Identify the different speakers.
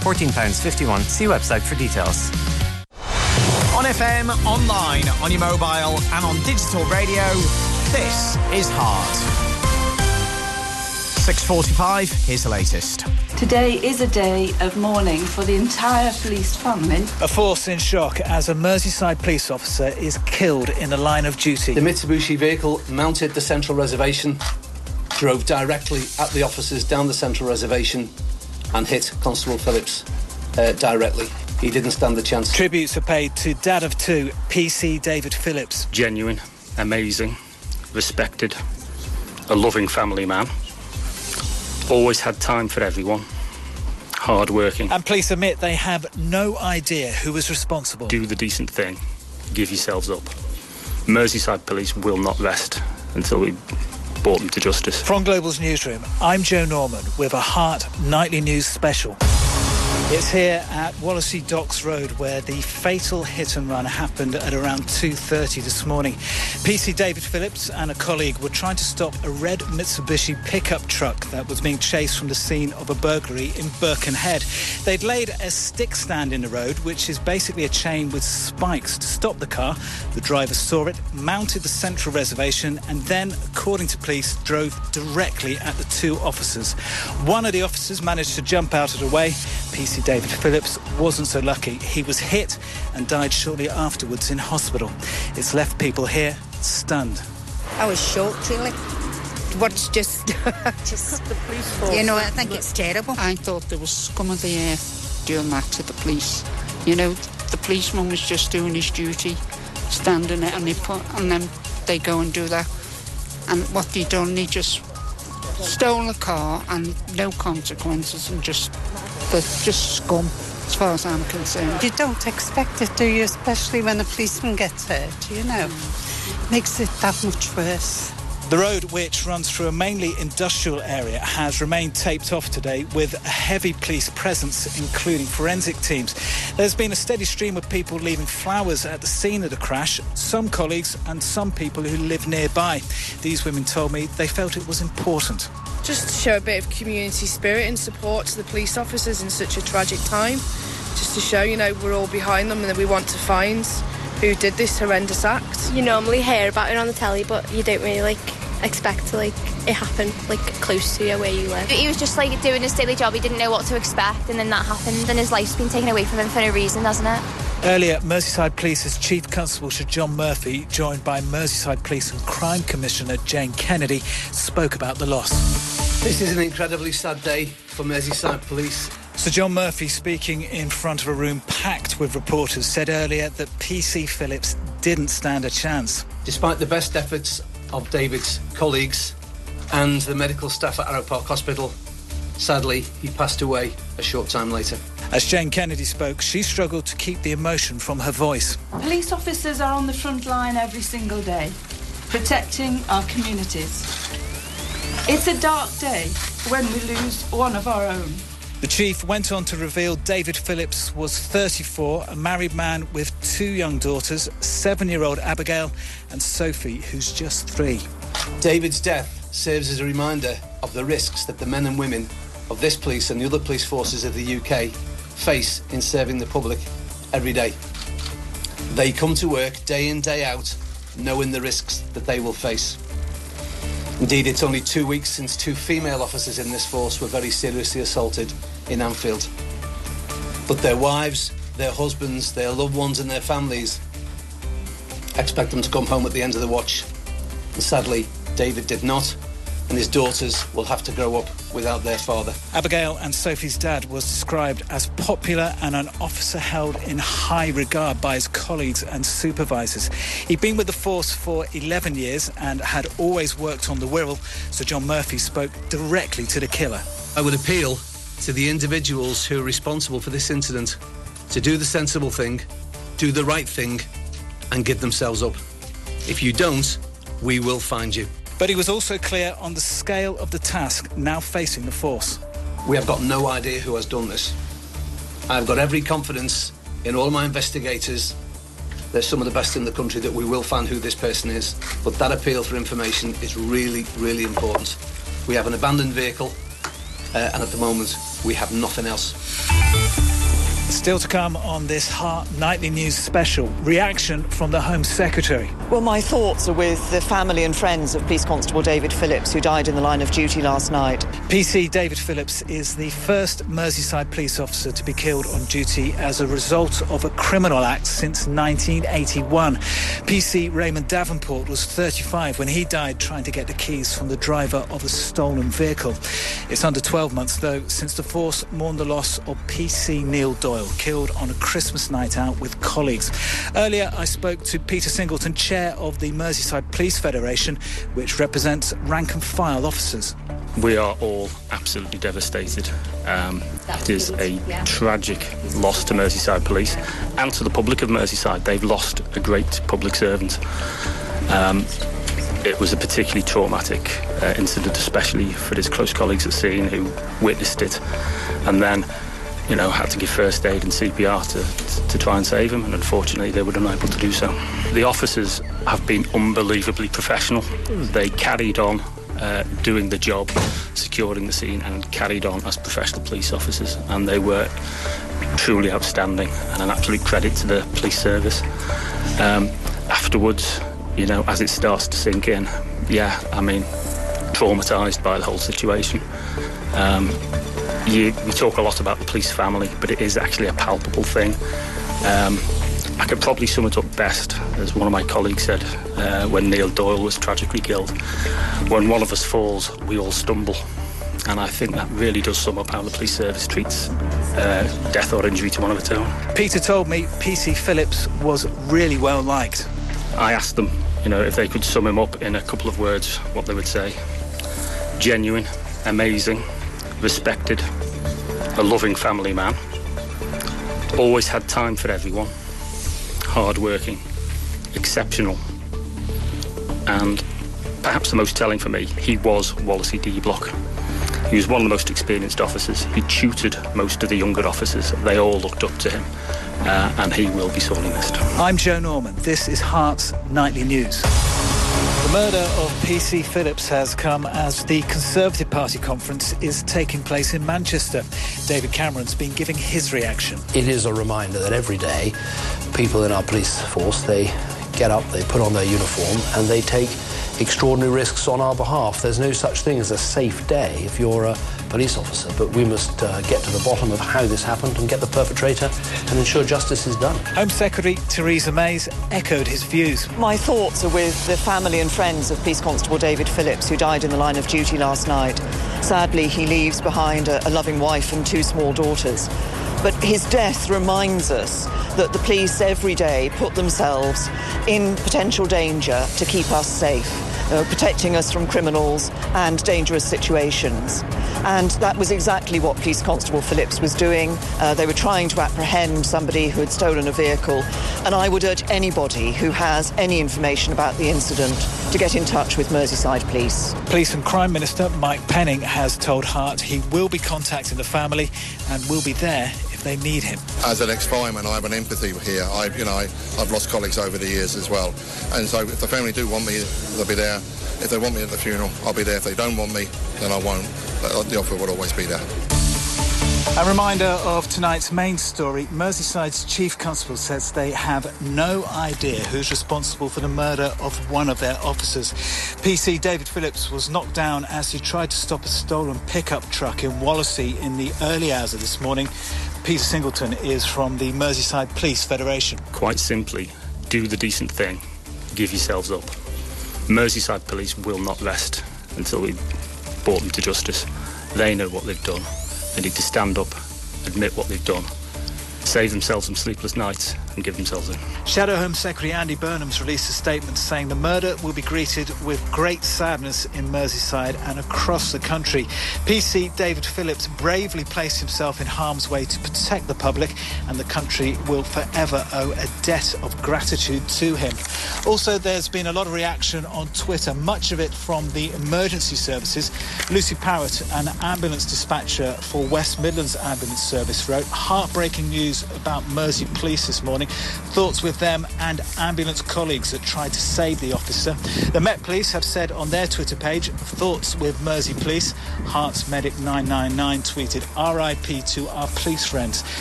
Speaker 1: £14.51. See website for details.
Speaker 2: On FM, online, on your mobile and on digital radio, this is Heart. 6:45, here's the latest.
Speaker 3: Today is a day of mourning for the entire police family.
Speaker 4: A force in shock as a Merseyside police officer is killed in the line of duty.
Speaker 5: The Mitsubishi vehicle mounted the central reservation, drove directly at the officers down the central reservation and hit Constable Phillips directly. He didn't stand a chance.
Speaker 4: Tributes are paid to Dad of Two, PC David Phillips.
Speaker 6: Genuine, amazing, respected, a loving family man. Always had time for everyone. Hard working.
Speaker 4: And police admit they have no idea who was responsible.
Speaker 6: Do the decent thing. Give yourselves up. Merseyside police will not rest until we brought them to justice.
Speaker 4: From Global's newsroom, I'm Joe Norman with a Heart Nightly News special. It's here at Wallasey Docks Road where the fatal hit and run happened at around 2:30 this morning. PC David Phillips and a colleague were trying to stop a red Mitsubishi pickup truck that was being chased from the scene of a burglary in Birkenhead. They'd laid a stick stand in the road, which is basically a chain with spikes to stop the car. The driver saw it, mounted the central reservation and then, according to police, drove directly at the two officers. One of the officers managed to jump out of the way. PC David Phillips wasn't so lucky. He was hit and died shortly afterwards in hospital. It's left people here stunned.
Speaker 7: I was shocked, really. What's just
Speaker 8: the police force.
Speaker 7: You know, I think it's terrible.
Speaker 8: I thought there was scum of the earth doing that to the police. You know, the policeman was just doing his duty, standing there, and then they go and do that. And what they done, they just stole a car and no consequences and just scum, as far as I'm concerned.
Speaker 9: You don't expect it, do you? Especially when a policeman gets hurt, you know. Makes it that much worse.
Speaker 4: The road, which runs through a mainly industrial area, has remained taped off today with a heavy police presence, including forensic teams. There's been a steady stream of people leaving flowers at the scene of the crash, some colleagues and some people who live nearby. These women told me they felt it was important.
Speaker 10: Just to show a bit of community spirit and support to the police officers in such a tragic time. Just to show, you know, we're all behind them and that we want to find who did this horrendous act.
Speaker 11: You normally hear about it on the telly, but you don't really, expect to, it happen, close to you where you live.
Speaker 12: He was just, doing his daily job. He didn't know what to expect, and then that happened, and his life's been taken away from him for no reason, hasn't it?
Speaker 4: Earlier, Merseyside Police's Chief Constable Sir John Murphy, joined by Merseyside Police and Crime Commissioner Jane Kennedy, spoke about the loss.
Speaker 5: This is an incredibly sad day for Merseyside Police.
Speaker 4: Sir John Murphy, speaking in front of a room packed with reporters, said earlier that PC Phillips didn't stand a chance.
Speaker 5: Despite the best efforts of David's colleagues and the medical staff at Arrow Park Hospital, sadly, he passed away a short time later.
Speaker 4: As Jane Kennedy spoke, she struggled to keep the emotion from her voice.
Speaker 3: Police officers are on the front line every single day, protecting our communities. It's a dark day when we lose one of our own.
Speaker 4: The chief went on to reveal David Phillips was 34, a married man with two young daughters, 7-year-old Abigail and Sophie, who's just 3.
Speaker 5: David's death serves as a reminder of the risks that the men and women of this police and the other police forces of the UK face in serving the public every day. They come to work day in, day out, knowing the risks that they will face. Indeed, it's only 2 weeks since 2 female officers in this force were very seriously assaulted in Anfield. But their wives, their husbands, their loved ones and their families expect them to come home at the end of the watch. And sadly, David did not, and his daughters will have to grow up without their father.
Speaker 4: Abigail and Sophie's dad was described as popular and an officer held in high regard by his colleagues and supervisors. He'd been with the force for 11 years and had always worked on the Wirral, so John Murphy spoke directly to the killer.
Speaker 5: I would appeal to the individuals who are responsible for this incident to do the sensible thing, do the right thing, and give themselves up. If you don't, we will find you.
Speaker 4: But he was also clear on the scale of the task now facing the force.
Speaker 5: We have got no idea who has done this. I've got every confidence in all my investigators. They're some of the best in the country, that we will find who this person is. But that appeal for information is really, really important. We have an abandoned vehicle, and at the moment, we have nothing else.
Speaker 4: Still to come on this Heart Nightly News special, reaction from the Home Secretary.
Speaker 13: Well, my thoughts are with the family and friends of Police Constable David Phillips, who died in the line of duty last night.
Speaker 4: PC David Phillips is the first Merseyside police officer to be killed on duty as a result of a criminal act since 1981. PC Raymond Davenport was 35 when he died trying to get the keys from the driver of a stolen vehicle. It's under 12 months, though, since the force mourned the loss of PC Neil Doyle, killed on a Christmas night out with colleagues. Earlier, I spoke to Peter Singleton, chair of the Merseyside Police Federation, which represents rank-and-file officers.
Speaker 6: We are all absolutely devastated. It is a tragic loss to Merseyside Police and to the public of Merseyside. They've lost a great public servant. It was a particularly traumatic incident, especially for his close colleagues at scene who witnessed it and then, had to give first aid and CPR to try and save him, and unfortunately they were unable to do so. The officers have been unbelievably professional. They carried on doing the job, securing the scene, and carried on as professional police officers, and they were truly outstanding and an absolute credit to the police service. Afterwards, as it starts to sink in, traumatised by the whole situation. We talk a lot about the police family, but it is actually a palpable thing. I could probably sum it up best, as one of my colleagues said, when Neil Doyle was tragically killed. When one of us falls, we all stumble. And I think that really does sum up how the police service treats death or injury to one of its own.
Speaker 4: Peter told me PC Phillips was really well liked.
Speaker 6: I asked them, if they could sum him up in a couple of words, what they would say. Genuine, amazing, respected, a loving family man. Always had time for everyone. Hard-working, exceptional, and perhaps the most telling for me, he was Wallasey D-Block. He was one of the most experienced officers. He tutored most of the younger officers. They all looked up to him, and he will be sorely missed.
Speaker 4: I'm Joe Norman. This is Heart's Nightly News. The murder of PC Phillips has come as the Conservative Party conference is taking place in Manchester. David Cameron's been giving his reaction.
Speaker 14: It is a reminder that every day people in our police force, they get up, they put on their uniform and they take extraordinary risks on our behalf. There's no such thing as a safe day if you're a police officer, but we must get to the bottom of how this happened and get the perpetrator and ensure justice is done.
Speaker 4: Home Secretary Theresa Mays echoed his views.
Speaker 13: My thoughts are with the family and friends of Police Constable David Phillips, who died in the line of duty last night. Sadly, he leaves behind a loving wife and 2 small daughters. But his death reminds us that the police every day put themselves in potential danger to keep us safe, protecting us from criminals and dangerous situations. And that was exactly what Police Constable Phillips was doing. They were trying to apprehend somebody who had stolen a vehicle. And I would urge anybody who has any information about the incident to get in touch with Merseyside Police.
Speaker 4: Police and Crime Minister Mike Penning has told Heart he will be contacting the family and will be there if they need him.
Speaker 15: As an ex-fireman, I have an empathy here. I've lost colleagues over the years as well. And so if the family do want me, they'll be there. If they want me at the funeral, I'll be there. If they don't want me, then I won't. But the offer will always be there.
Speaker 4: A reminder of tonight's main story. Merseyside's Chief Constable says they have no idea who's responsible for the murder of one of their officers. PC David Phillips was knocked down as he tried to stop a stolen pickup truck in Wallasey in the early hours of this morning. Peter Singleton is from the Merseyside Police Federation.
Speaker 6: Quite simply, do the decent thing. Give yourselves up. Merseyside Police will not rest until we've brought them to justice. They know what they've done. They need to stand up, admit what they've done, save themselves some sleepless nights and give themselves in.
Speaker 4: Shadow Home Secretary Andy Burnham's released a statement saying the murder will be greeted with great sadness in Merseyside and across the country. PC David Phillips bravely placed himself in harm's way to protect the public, and the country will forever owe a debt of gratitude to him. Also, there's been a lot of reaction on Twitter, much of it from the emergency services. Lucy Parrott, an ambulance dispatcher for West Midlands Ambulance Service, wrote, "Heartbreaking news about Mersey Police this morning. Thoughts with them and ambulance colleagues that tried to save the officer." The Met Police have said on their Twitter page, "Thoughts with Mersey Police." Hearts Medic 999 tweeted, "RIP to our police friends."